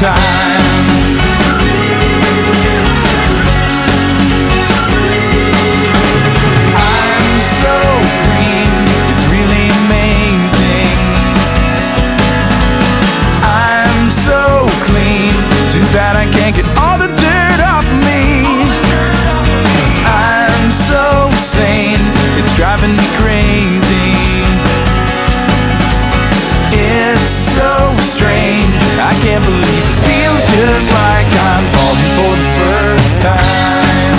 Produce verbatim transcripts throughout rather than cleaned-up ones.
time. I'm so green, it's really amazing. I'm so clean, too bad I can't get all the dirt off of me. I'm so sane, it's driving me crazy. It's so strange, I can't believe it feels just like I'm falling for the first time.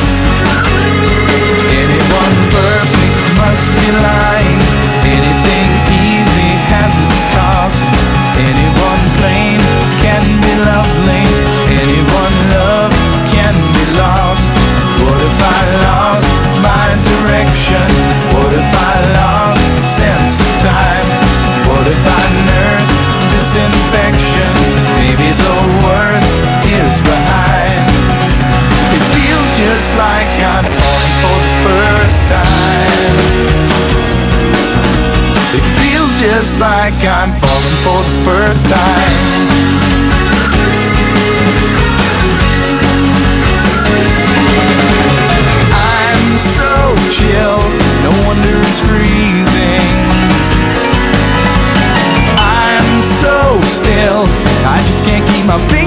Anyone perfect must be lying. Anything easy has its cost. Anyone plain can be lovely. Anyone love can be lost. What if I lost my direction? What if I lost the sense of time? What if I nursed this infection? Maybe the worst is behind. It feels just like I'm falling for the first time. It feels just like I'm falling for the first time. I'm so chill, no wonder it's freezing. I'm so still, I just can't keep my feet